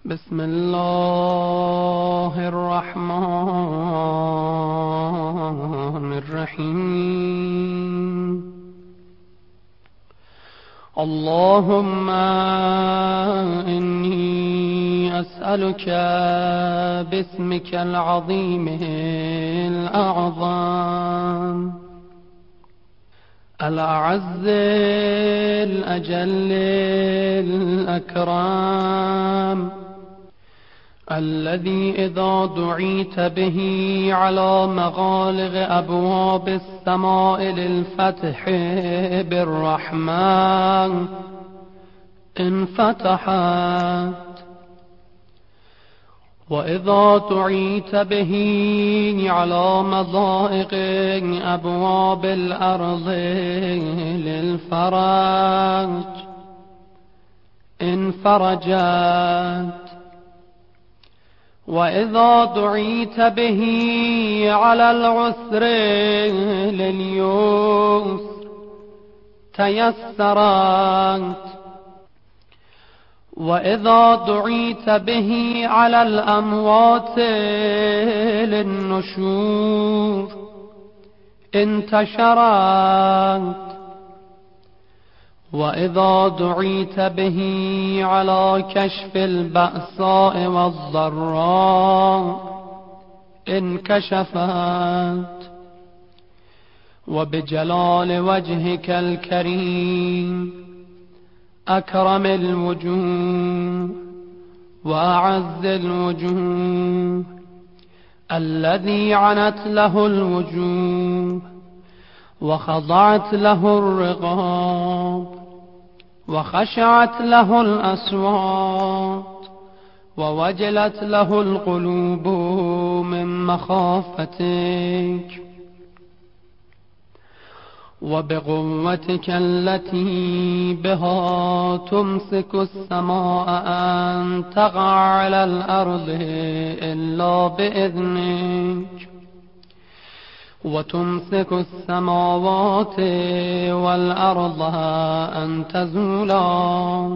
بسم الله الرحمن الرحيم. اللهم إني أسألك باسمك العظيم الأعظم الأعز الأجل الأكرم الذي إذا دعيت به على مغالق أبواب السماء للفتح بالرحمن انفتحت، وإذا دعيت به على مضائق أبواب الأرض للفرج انفرجت، وإذا دعيت به على العسر لليسر تيسرت، وإذا دعيت به على الأموات للنشور انتشرت، وإذا دعيت به على كشف البأساء والضراء انكشفت، وبجلال وجهك الكريم أكرم الوجوه وأعز الوجوه الذي عنت له الوجوه وخضعت له الرقاب وخشعت له الأصوات ووجلت له القلوب من مخافتك، وبقوتك التي بها تمسك السماء أن تقع على الأرض إلا بإذنك، وتمسك السماوات والأرض أن تزولا،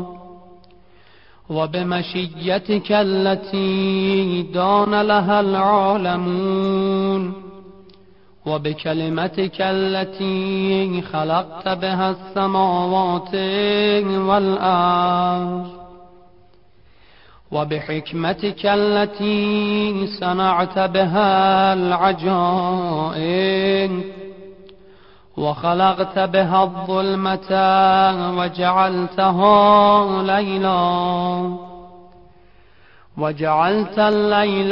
وبمشيتك التي دان لها العالمون، وبكلمتك التي خلقت بها السماوات والأرض، وبحكمتك التي صنعت بها العجائب، وخلقت بها الظلمة وجعلتها ليلا، وجعلت الليل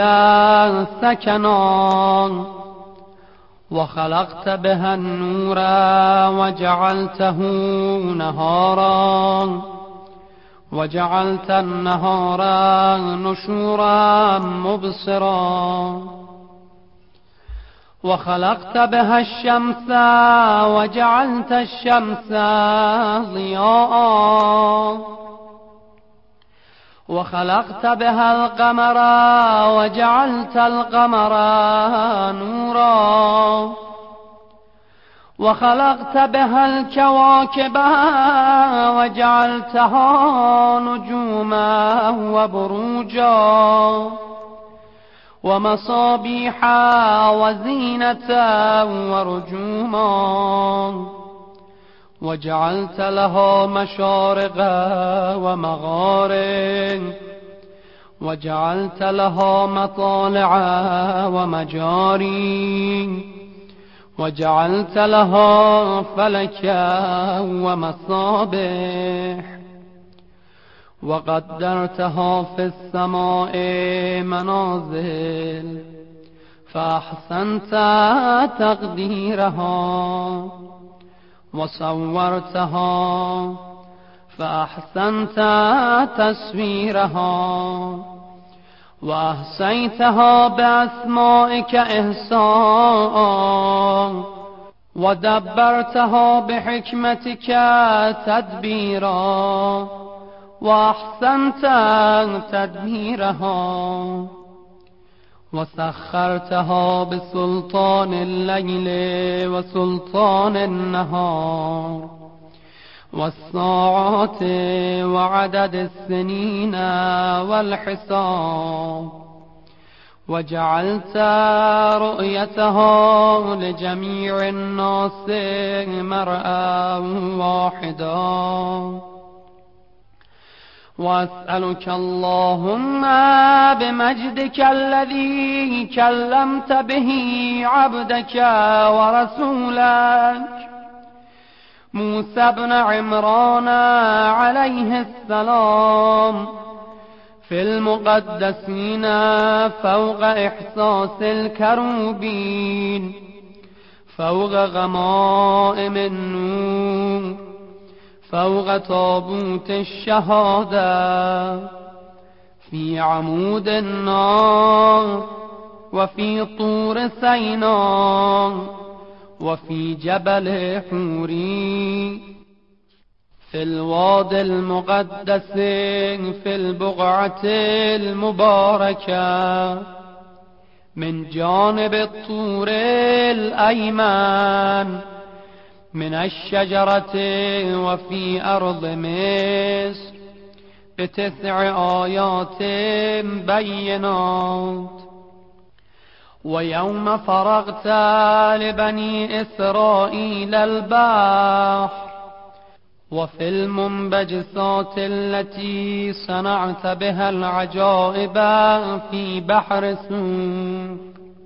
سكنا، وخلقت بها النور وجعلته نهارا، وجعلت النهار نشورا مبصرا، وخلقت بها الشمس وجعلت الشمس ضياء، وخلقت بها القمر وجعلت القمر نورا، وخلقت بها الكواكب وجعلتها نجوما وبروجا ومصابيح وزينة ورجوما، وجعلت لها مشارق ومغارب، وجعلت لها مطالع ومجاري، وجعلت لها فلكا ومصابيح، وقدرتها في السماء منازل فأحسنت تقديرها، وصورتها فأحسنت تصويرها، وأحصيتها بأسمائك إحصاء، ودبرتها بحكمتك تدبيرا، وأحسنت تدبيرها، وسخرتها بسلطان الليل وسلطان النهار، والساعات وعدد السنين والحساب، وجعلت رؤيته لجميع الناس مرأى واحدا. وأسألك اللهم بمجدك الذي كلمت به عبدك ورسولك موسى بن عمران عليه السلام في المقدسين فوق إحساس الكروبين، فوق غمائم النور، فوق تابوت الشهادة، في عمود النار، وفي طور سيناء، وفي جبل حوري، في الوادي المقدس، في البقعة المباركة من جانب الطور الأيمن من الشجرة، وفي أرض مصر ب9 آيات بينات. ويوم فرغت لبني إسرائيل البحر، وفي المنبجسات التي صنعت بها العجائب في بحر سور،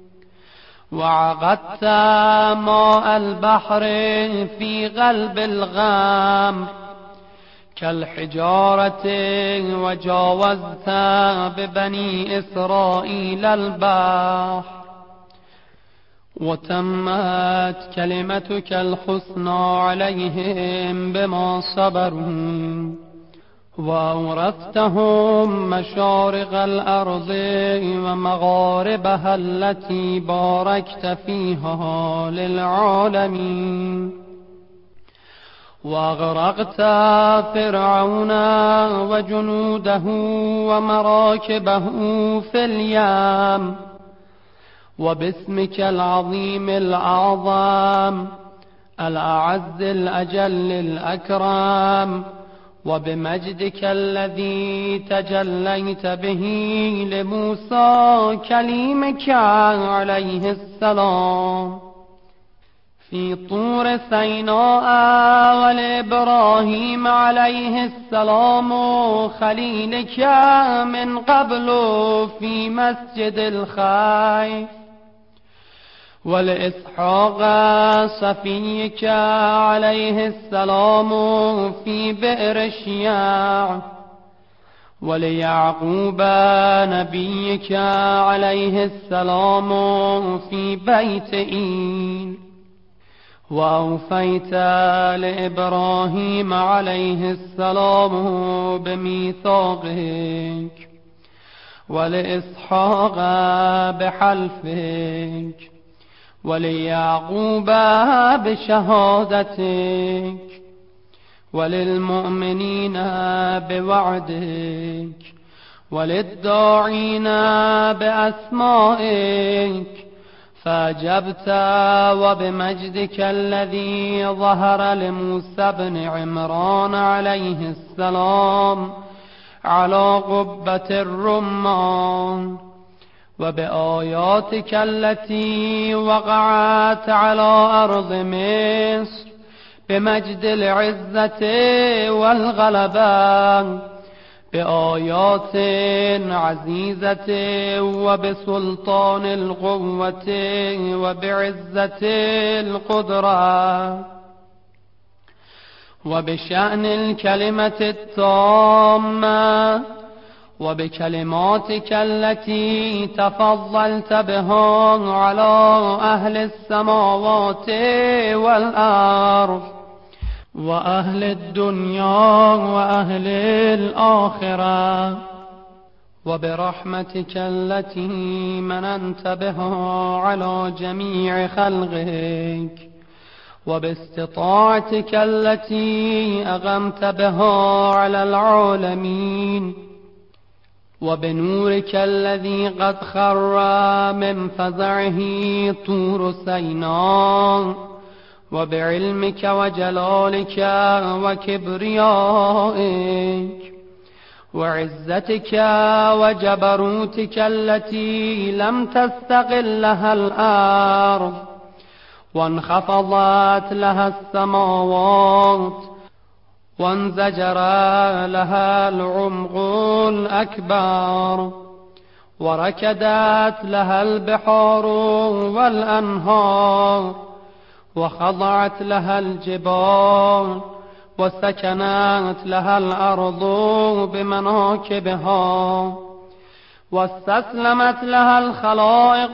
وعقدت ماء البحر في غلب الغام كالحجارة، وجاوزت ببني إسرائيل البحر، وتمت كلمتك الحسنى عليهم بما صبروا، وأورثتهم مشارق الأرض ومغاربها التي باركت فيها للعالمين. وأغرقت فرعون وجنوده ومراكبه في اليم، وباسمك العظيم الأعظم الأعز الأجل الأكرم، وبمجدك الذي تجليت به لموسى كليمك عليه السلام في طور سيناء، ولإبراهيم عليه السلام خليلك من قبل في مسجد الخيف، ولإسحاق صفيك عليه السلام في بئر شياع، وليعقوب نبيك عليه السلام في بيت إيل. وأوفيت لإبراهيم عليه السلام بميثاقك، ولإسحاق بحلفك، وليعقوب بشهادتك، وللمؤمنين بوعدك، وللداعين بأسمائك، فأجبت وبمجدك الذي ظهر لموسى بن عمران عليه السلام على قبة الرمان، وبآياتك التي وقعت على أرض مصر بمجد العزة والغلبة، بآيات عزيزة وبسلطان القوة وبعزة القدرة، وبشأن الكلمة التامة، وبكلماتك التي تفضلت بها على أهل السماوات والأرض وأهل الدنيا وأهل الآخرة، وبرحمتك التي مننت بها على جميع خلقك، وباستطاعتك التي أقمت بها على العالمين، وبنورك الذي قد خر من فزعه طور سيناء، وبعلمك وجلالك وكبريائك وعزتك وجبروتك التي لم تستقلها الأرض وانخفضت لها السماوات وانزجر لها العمق الأكبر وركدت لها البحار والأنهار وخضعت لها الجبال وسكنت لها الأرض بمناكبها واستسلمت لها الخلائق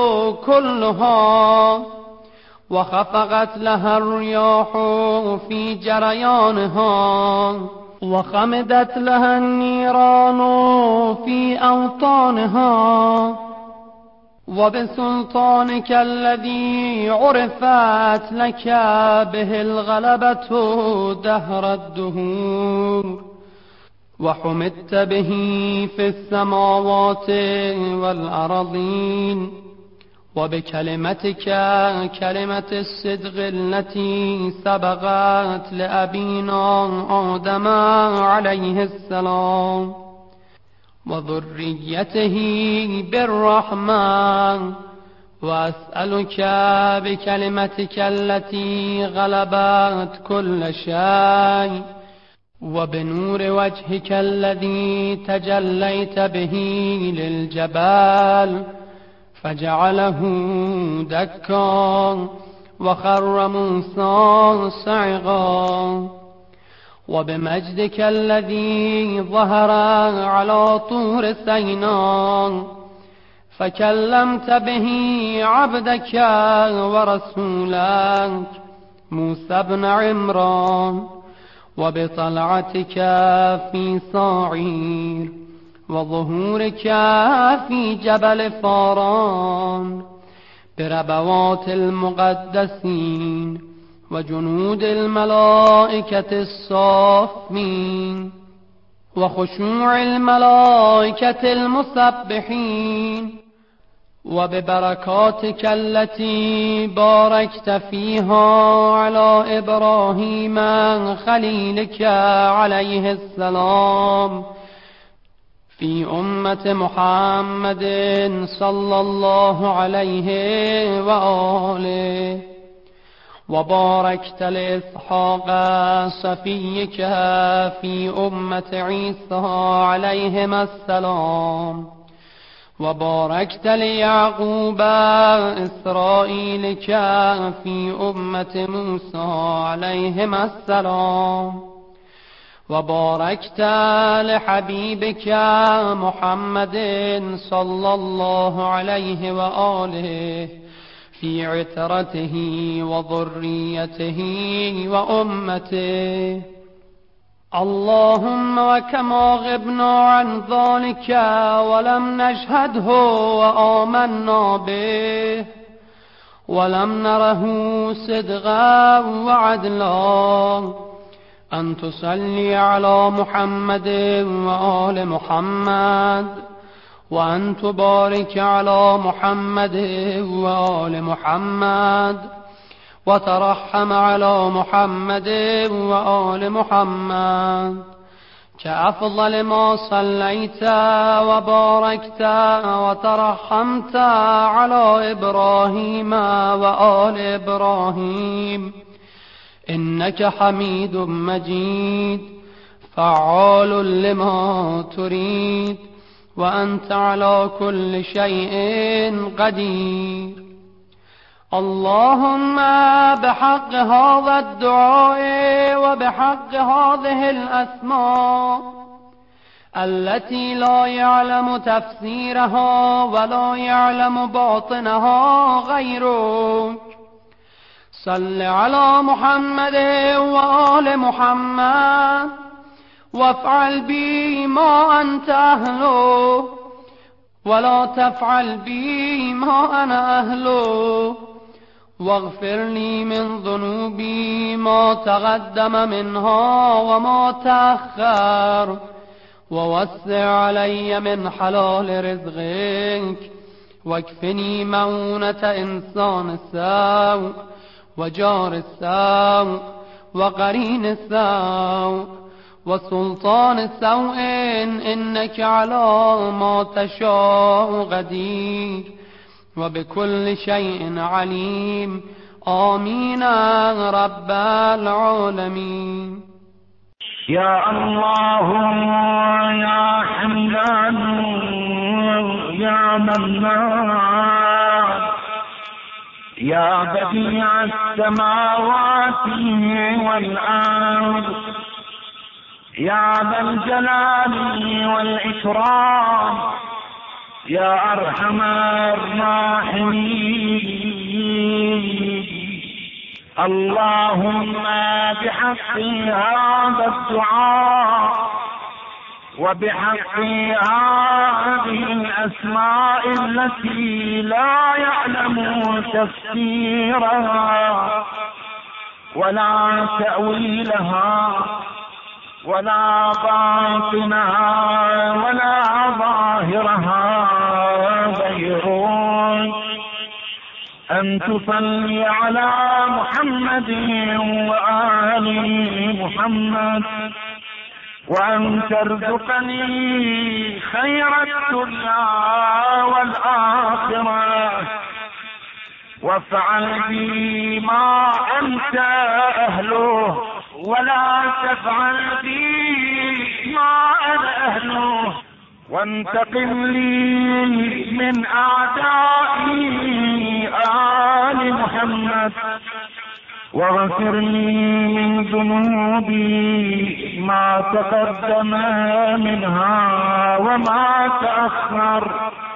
كلها وخفقت لها الرياح في جريانها وخمدت لها النيران في أوطانها وبسلطانك الذي عرفت لك به الغلبة دهر الدهور وحمدت به في السماوات والأرضين وبكلمتك كلمة الصدق التي سبقت لأبينا آدم عليه السلام وذريته بالرحمن وأسألك بكلمتك التي غلبت كل شيء وبنور وجهك الذي تجليت به للجبال فجعله دكا وخر موسى صعقا وبمجدك الذي ظهر على طور سيناء فكلمت به عبدك ورسولك موسى بن عمران وبطلعتك في صاعير وظهورك في جبل فاران بربوات المقدسين وجنود الملائكة الصافين وخشوع الملائكة المسبحين وببركاتك التي باركت فيها على إبراهيم خليلك عليه السلام في أمة محمد صلى الله عليه وآله وباركت لإسحاق صفيك في أمة عيسى عليهما السلام وباركت ليعقوب إسرائيلك في أمة موسى عليهما السلام وباركت لحبيبك محمد صلى الله عليه وآله في عترته وذريته وأمته اللهم وكما غبنا عن ذلك ولم نشهده وآمنا به ولم نره صدقا وعدلا أن تصلي على محمد وآل محمد وأن تبارك على محمد وآل محمد وترحم على محمد وآل محمد كأفضل ما صليت وباركت وترحمت على إبراهيم وآل إبراهيم إنك حميد مجيد فعال لما تريد وأنت على كل شيء قدير اللهم بحق هذا الدعاء وبحق هذه الأسماء التي لا يعلم تفسيرها ولا يعلم باطنها غيرك صل على محمد وآل محمد وافعل بي ما أنت أهله ولا تفعل بي ما أنا أهله واغفر لي من ذنوبي ما تقدم منها وما تأخر ووسع علي من حلال رزقك واكفني مؤونة إنسان السوء وجار السوء وقرين السوء وسلطان السوء، إنك على ما تشاء قدير وبكل شيء عليم. آمين رب العالمين. يا الله يا حمدان يا منان يا بديع السماوات والأرض يا ذا الجلال والإكرام يا أرحم الراحمين. اللهم بحق هذا الدعاء وبحق هذه الأسماء التي لا يعلم تفسيرها ولا تأويلها ولا باطنها ولا ظاهرها غيرك، أن تصلي على محمد وآل محمد، وأن ترزقني خير الدنيا والآخرة، وافعل بي ما أنت أهله ولا تفعل بي ما أنا أهله، وانتقم لي من أعدائي آل محمد، واغفر لي من ذنوبي ما تقدم منها وما تأخر،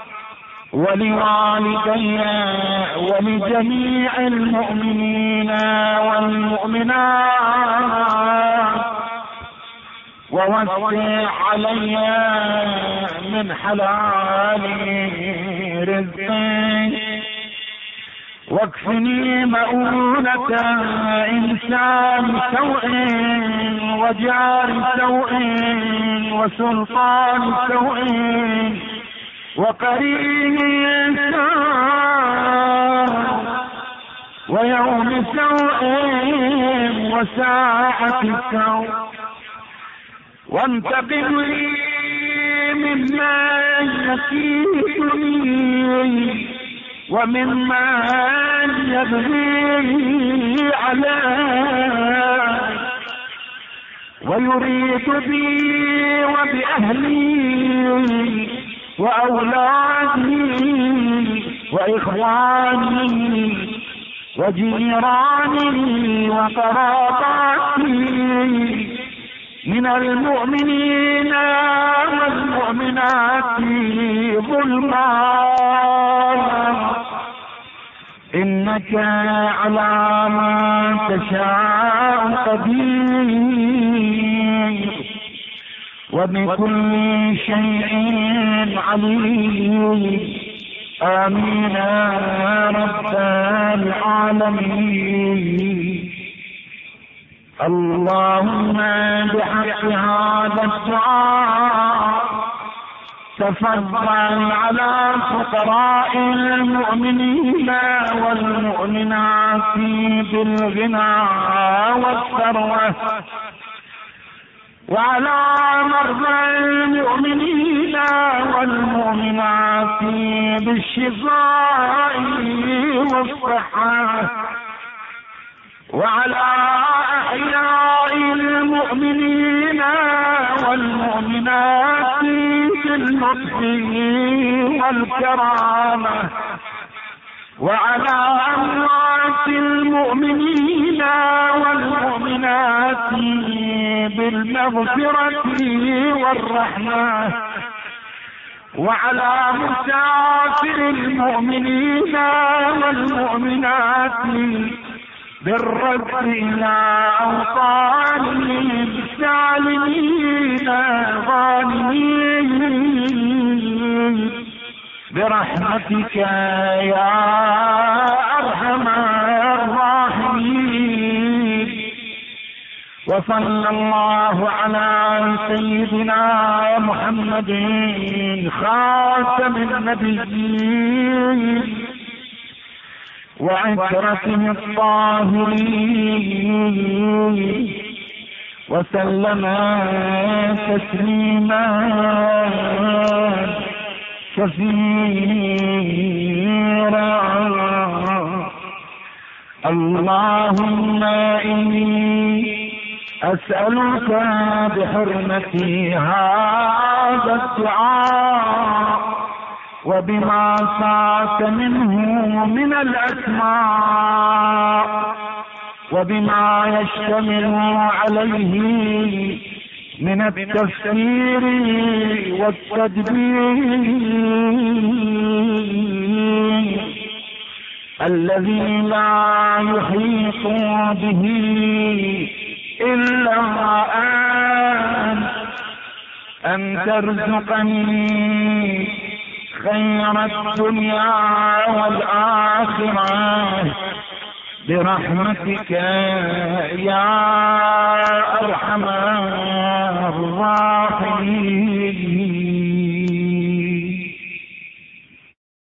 ولوالدي ولجميع المؤمنين والمؤمنات، ووسع علي من حلال رزقي، واكفني مؤونة إنسان سوء وجار سوء وسلطان سوء وقرين سوء ويوم سوء وساعة سوء، وانتقم لي ممن يكيدني وممن يبغي علي ويريد بي وبأهلي وأولادي وإخواني وجيراني وقراباتي من المؤمنين والمؤمنات ظلما، إنك على ما تشاء قدير وبكل شيء عليم. آمين يا رب العالمين. اللهم بحق هذا الدعاء تفضل على فقراء المؤمنين والمؤمنات بالغنى والثروة، وعلى مرضى المؤمنين والمؤمنات بالشفاء والصحة، وعلى أحياء المؤمنين والمؤمنات باللطف والكرامة، وعلى أموات المؤمنين والمؤمنات بالمغفرة والرحمة، وعلى مسافر المؤمنين والمؤمنات بالرد إلى أوطانهم سالمين غانمين برحمتك يا أرحم الراحمين. وصلى الله على سيدنا محمد خاتم النبيين وعترته الطاهرين وسلم تسليما كثيرا. اللهم إني أسألك بحرمة هذا الدعاء وبما سعت منه من الأسماء وبما يشتمل عليه من التفسير والتدبير الذي لا يحيط به إلا أن ترزقني خير الدنيا والآخرة برحمتك يا أرحم الراحمين.